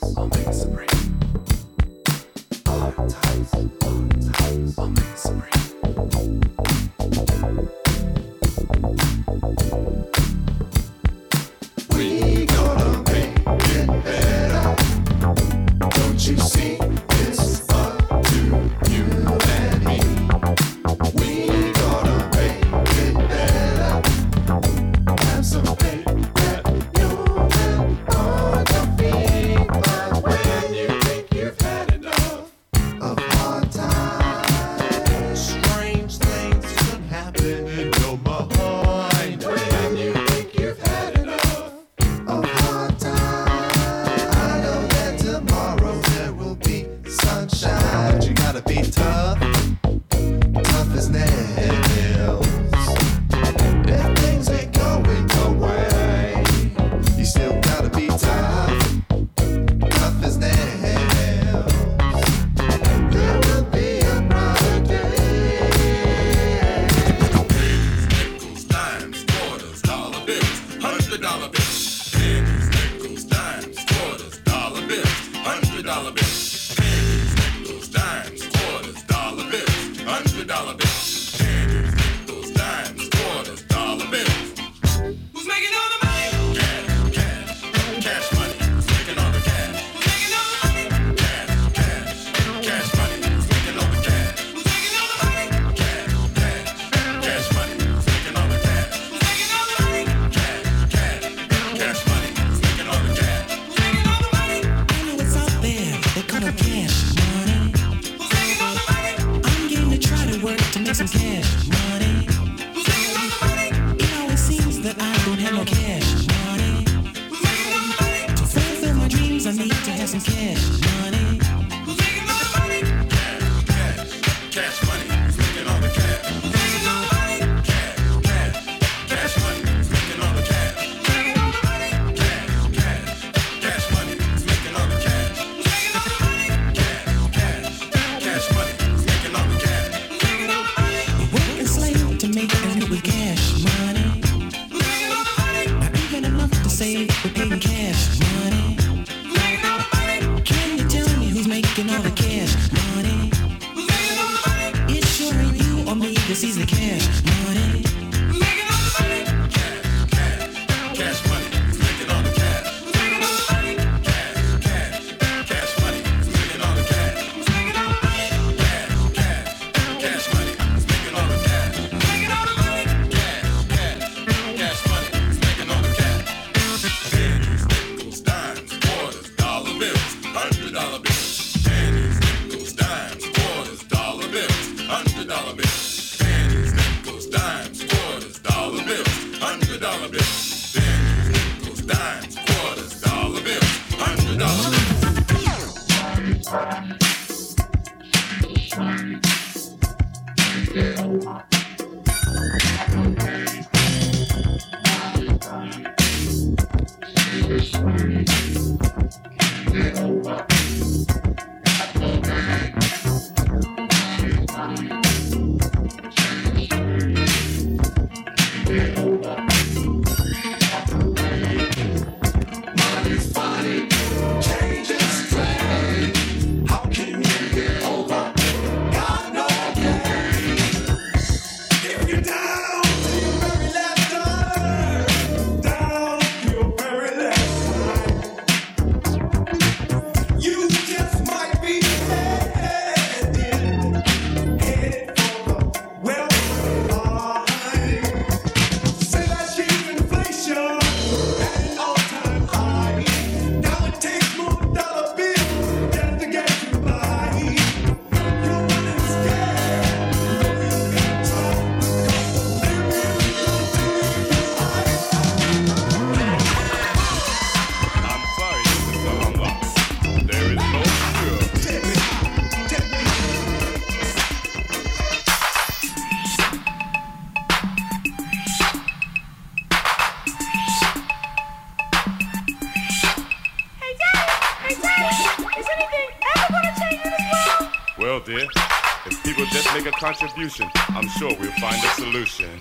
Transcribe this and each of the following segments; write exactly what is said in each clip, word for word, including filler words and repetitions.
Contribution, I'm sure we'll find a solution.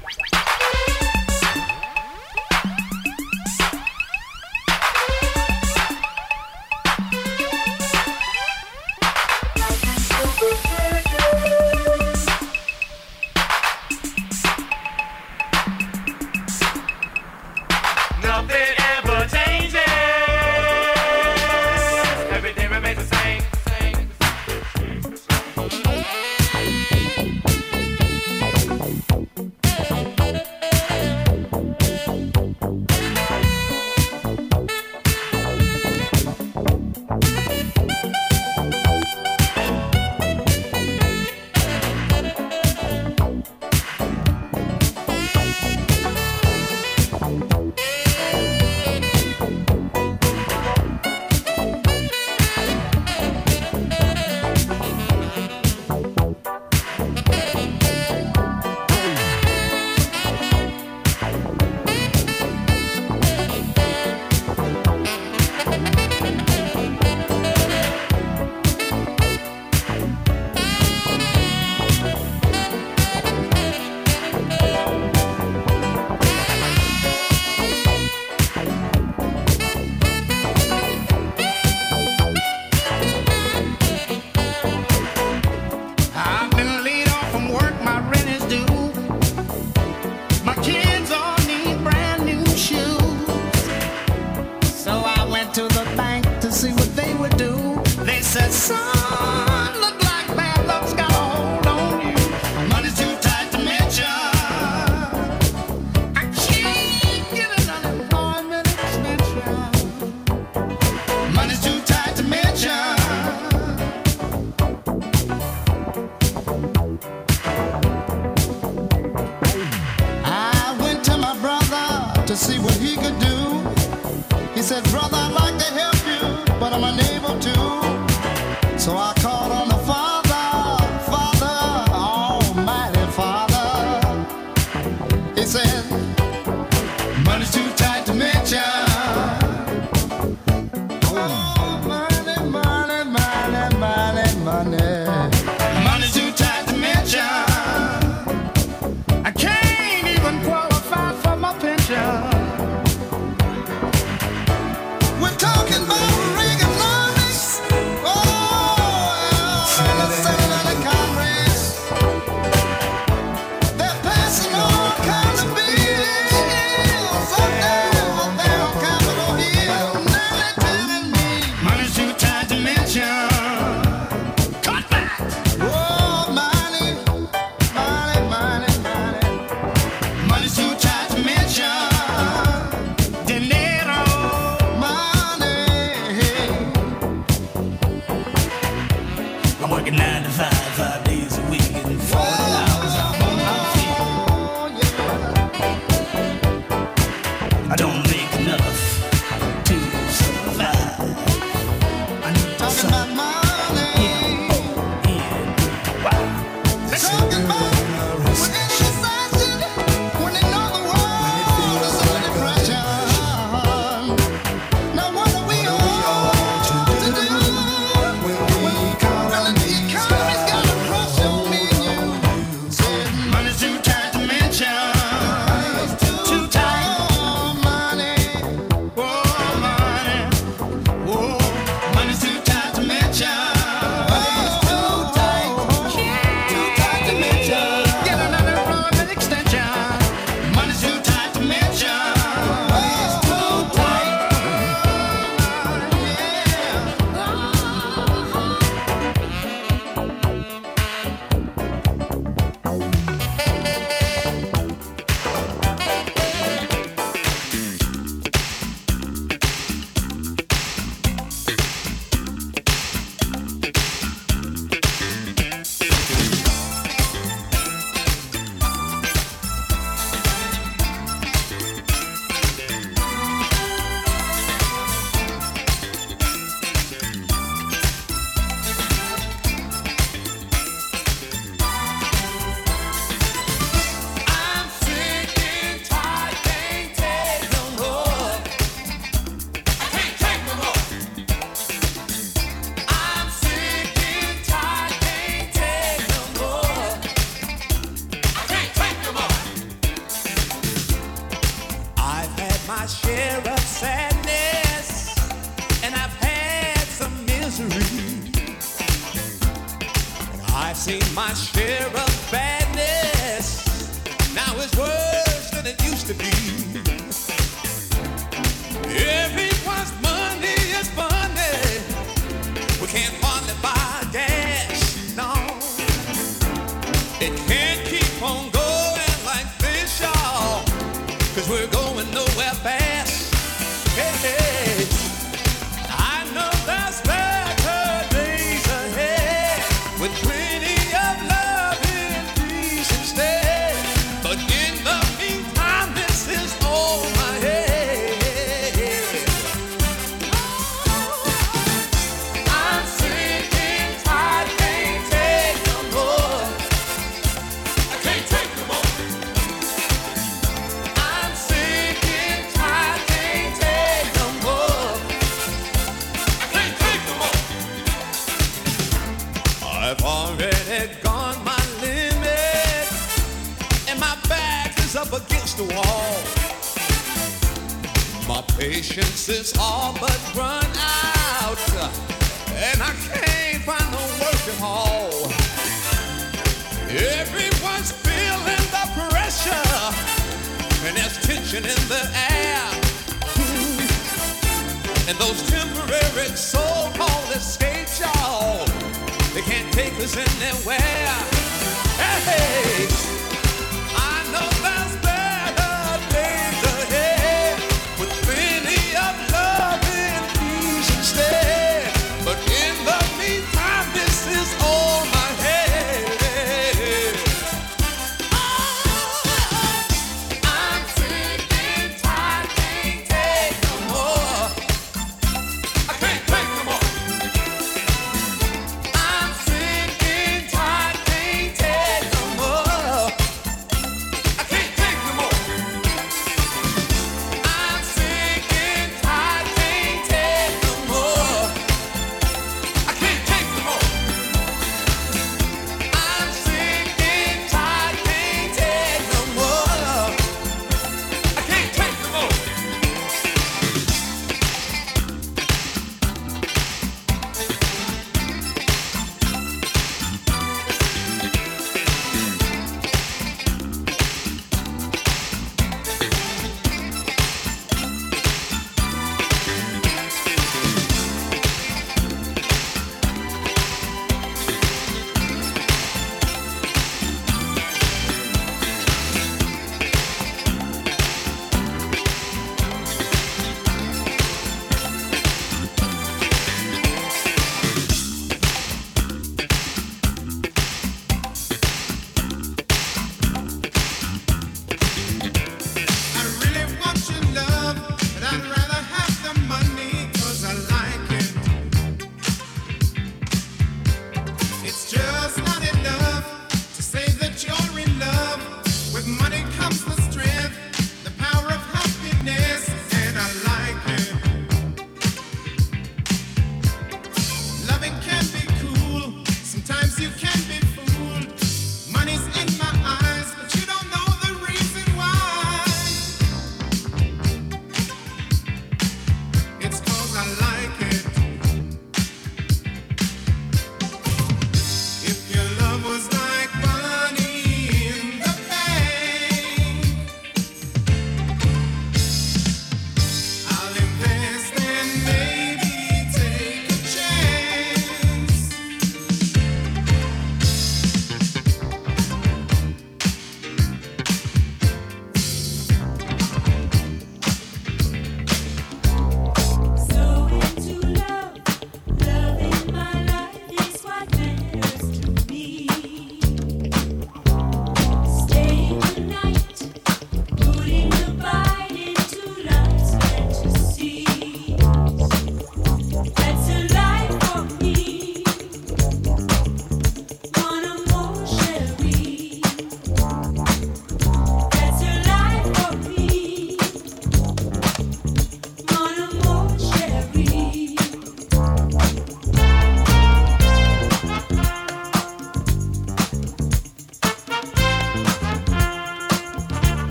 More.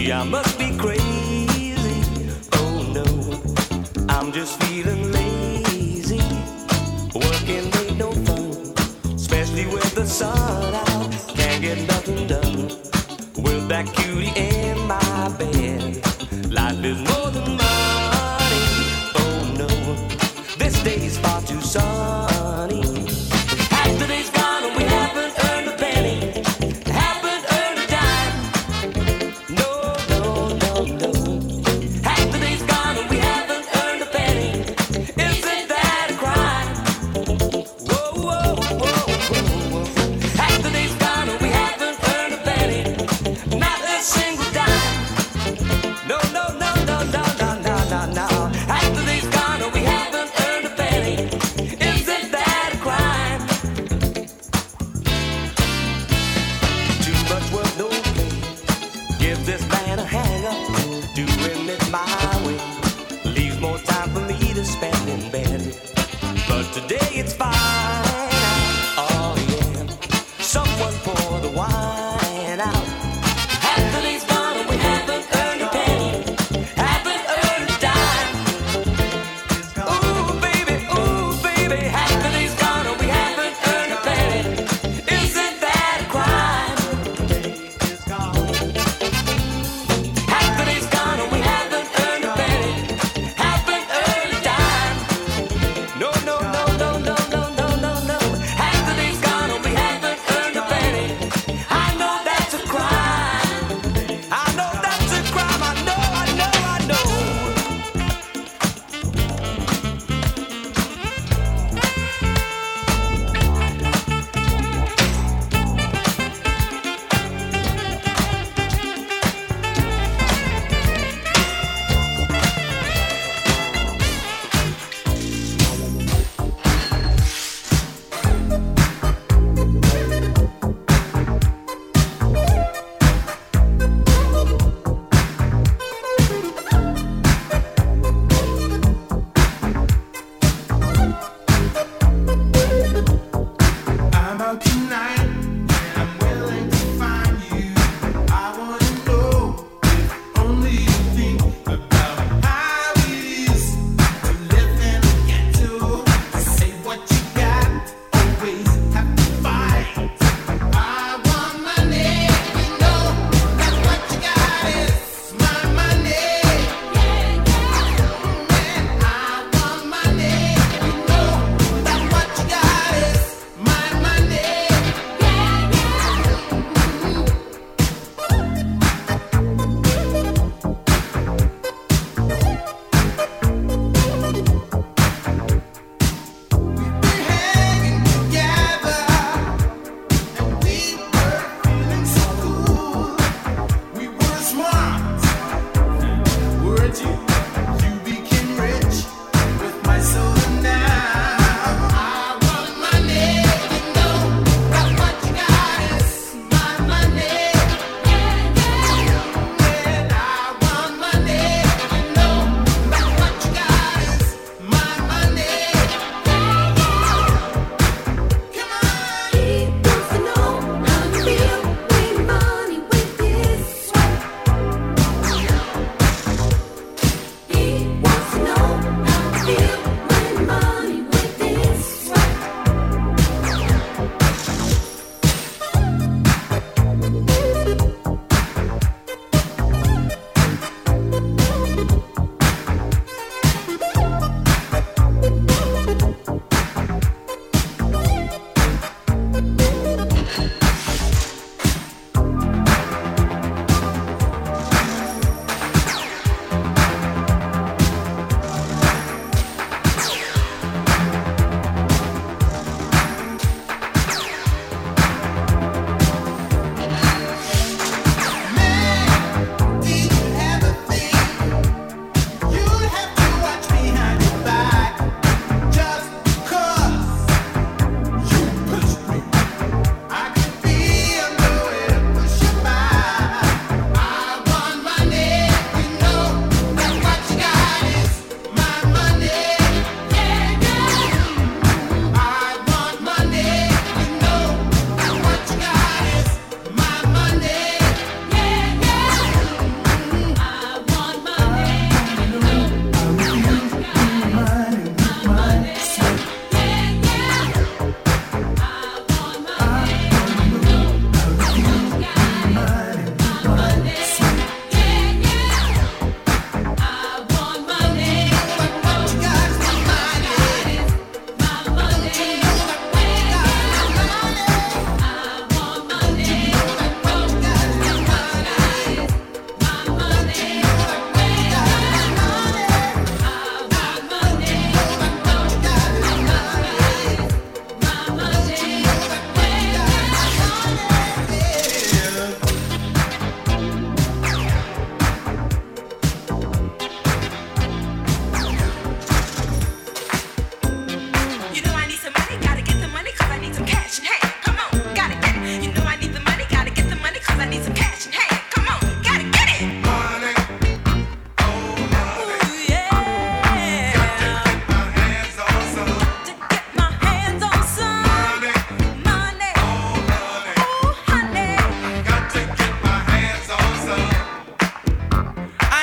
Gee, I must be crazy. Oh no, I'm just feeling lazy. Working ain't no fun, especially with the sun out. Can't get nothing done with that cutie in my bed. Life is more than money. Oh no, this day's far too sunny. Half the day's gone and we haven't earned a penny. Haven't earned a dime. No, no, no, no. Half the day's gone and we haven't earned a penny. Isn't that a crime? Whoa, whoa, whoa, whoa, whoa. Half the day's gone and we haven't earned a penny. Not a single dime. No, no, no, no, no.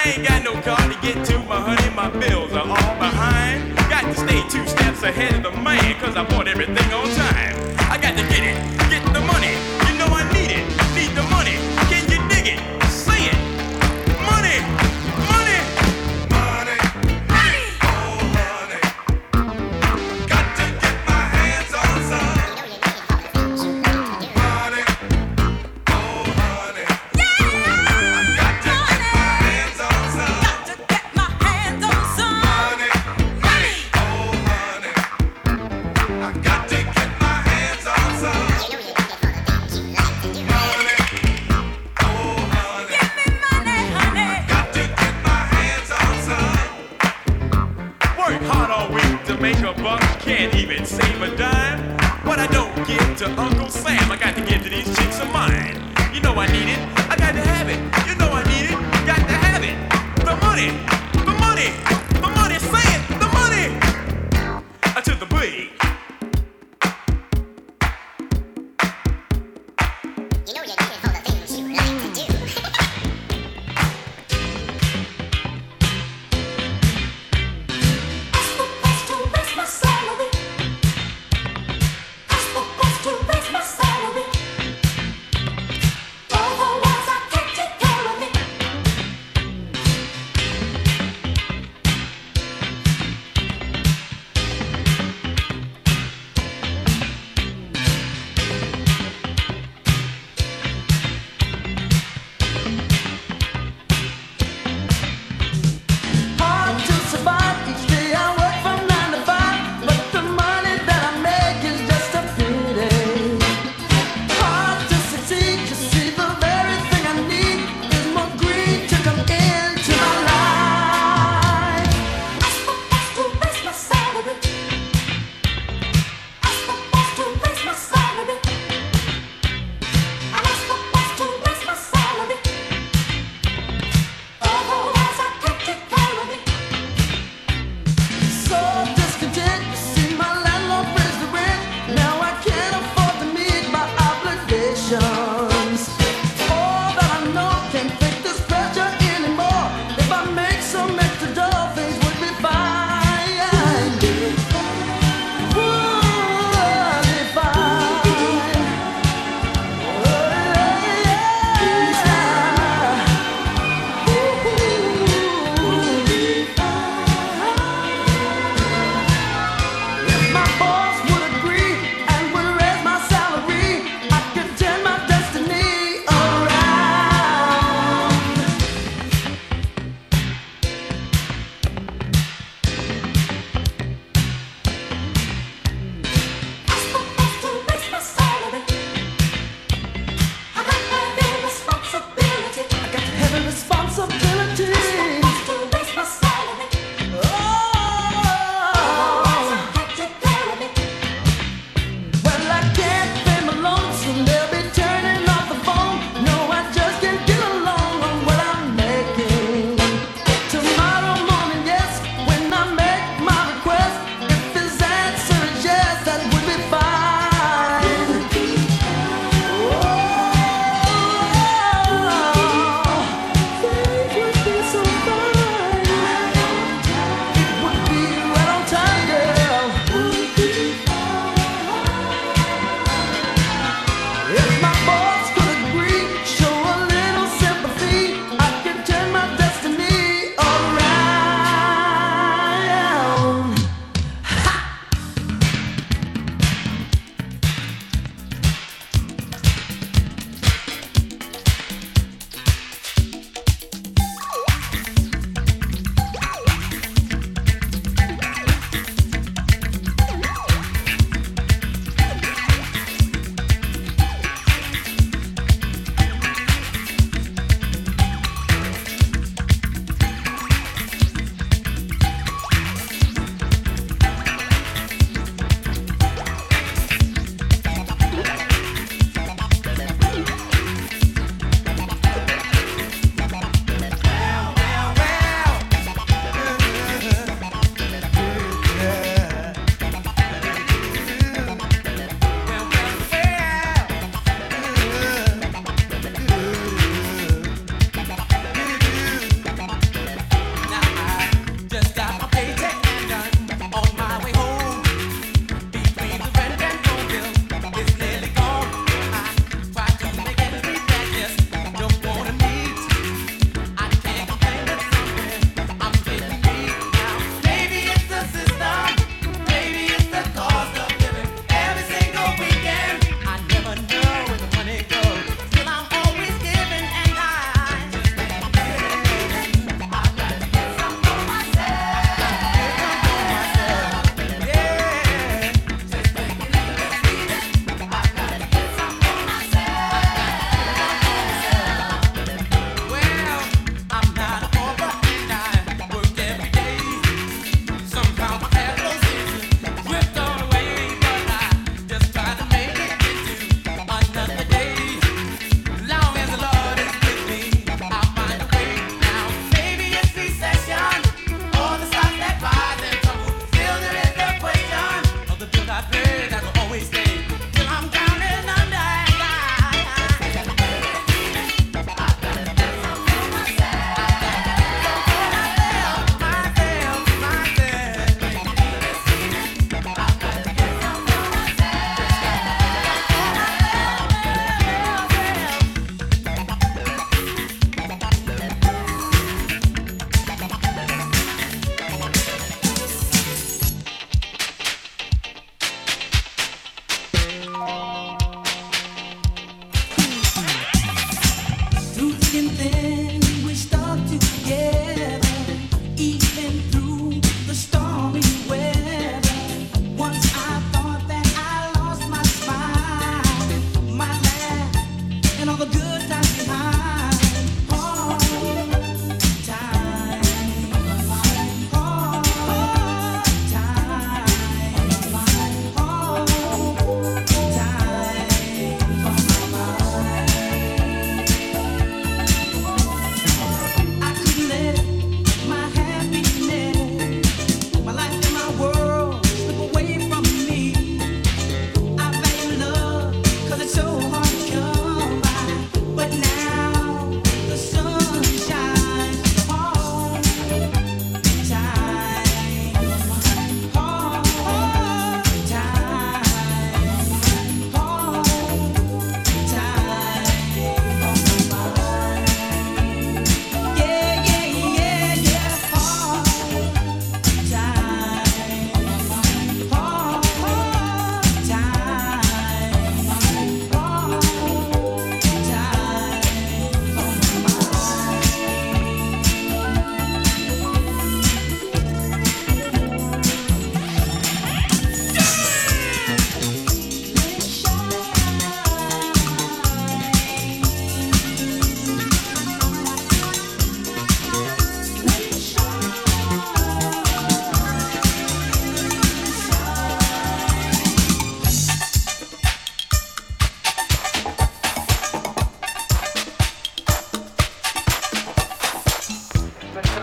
ain't got no car to get to my honey, my bills are all behind. Got to stay two steps ahead of the man, cause I bought everything on time. I got to get it, get the money, you know I need it, need the money, can you dig it, say it, money, money, money, money, oh honey, got to get my hands on some. Money, oh honey, I got to get my hands on some. Got to get my hands on some. Money, money, oh honey, I got to get my hands on some. Money, oh honey, give me money, honey. Got to get my hands on some. Work hard all week to make a buck, can't even save a dime. What I don't give to Uncle Sam, I got to give to these chicks of mine. You know I need it, I got to have it. You know I need it, got to have it. The money, the money, the money, say it, the money. I took the boogie. You know you need it for the things you like to do. Ask the boss to raise my salary. Ask the boss to raise my salary. Otherwise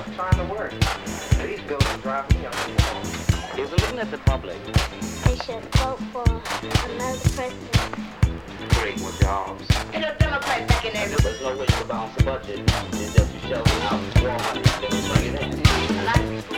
just trying to work. These bills drive me up the wall. Is looking at the public. They should vote for another president. Create more jobs. And a Democrat back in there. There's no way to balance the budget. It's just you shelling out war money, then you bring it in. A lot of people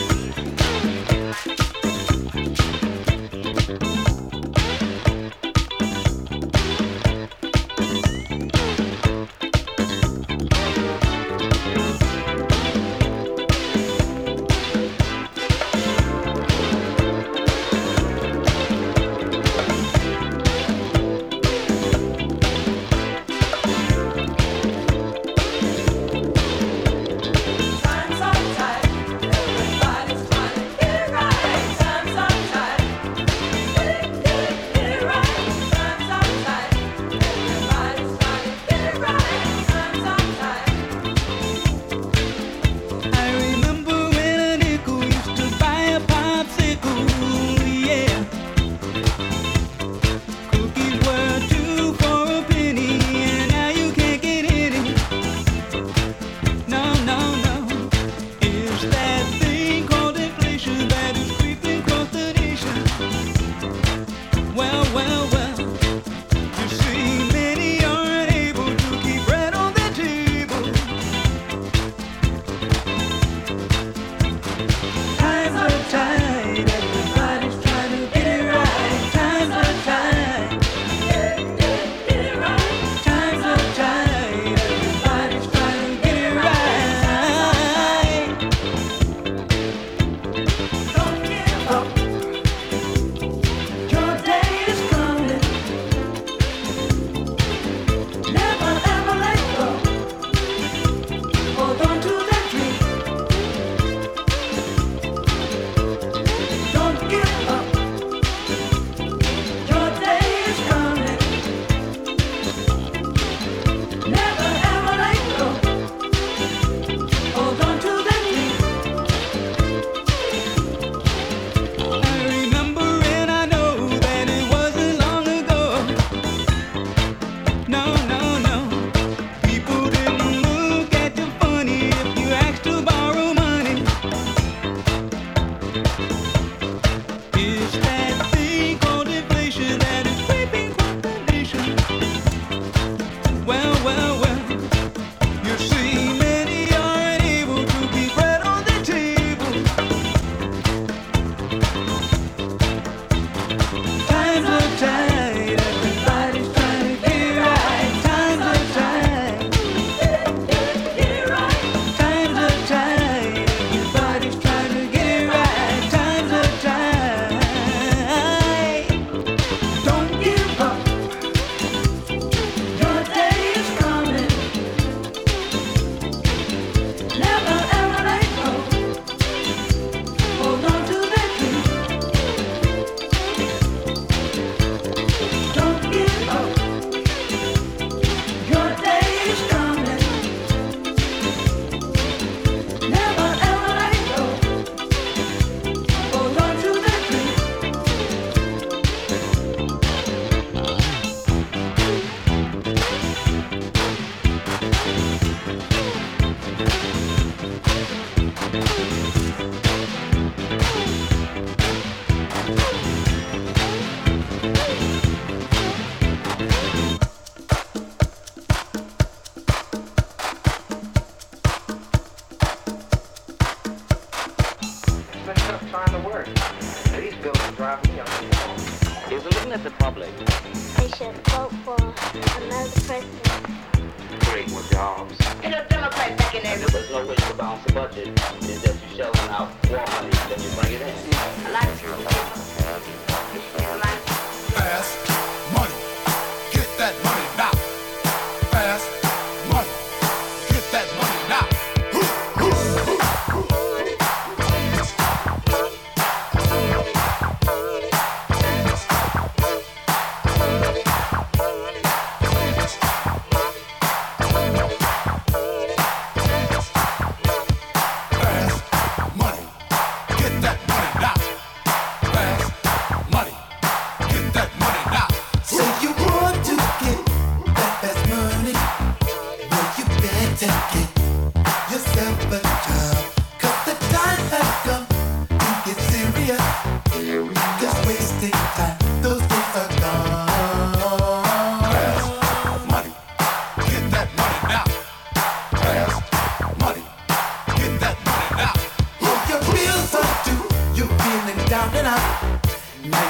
looking at the public. They should vote for another president. Create more jobs. And a Democrat back in there. There's no way to balance the budget. It's just you shelling out war money, then you bring it in. A lot of people. Fast money. Get that money now. Fast money. Get that money now. Get that money now.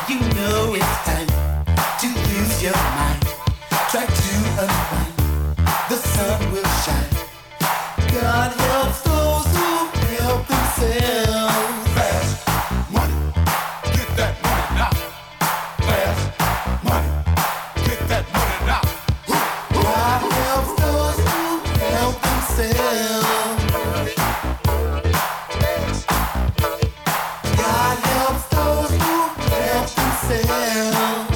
You know it's time to use your mind. Try to unwind. The sun will shine. God helps those who help themselves. Fast money, get that money now. Fast money, get that money now. God helps those who help themselves. God helps those who help themselves.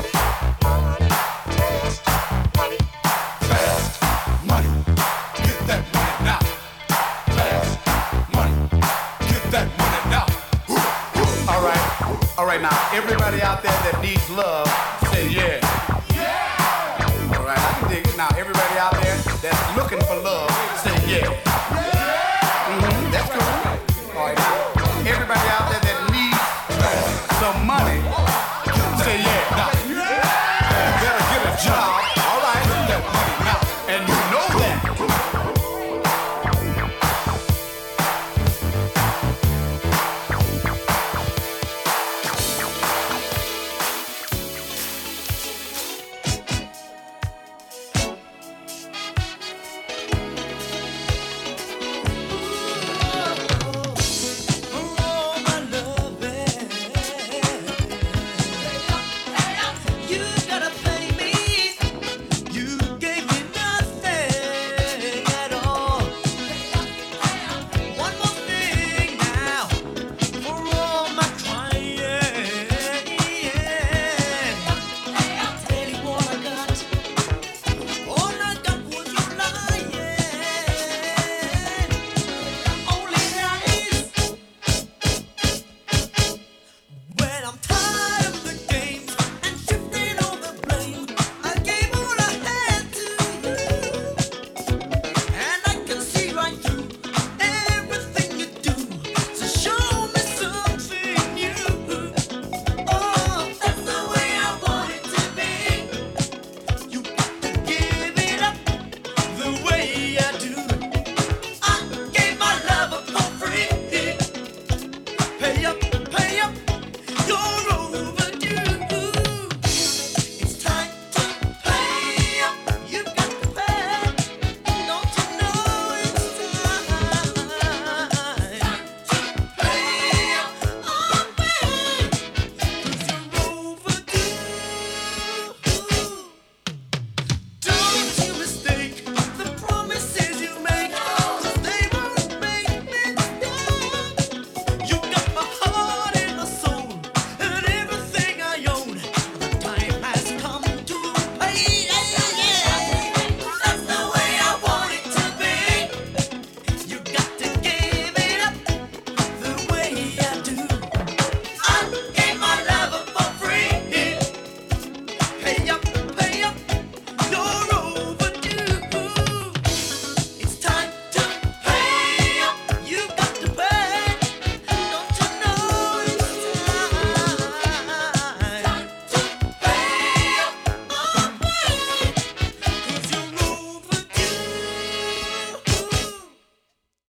Fast money, get that money now. Fast money, get that money now. All right, all right now, everybody out there that needs love, say yeah.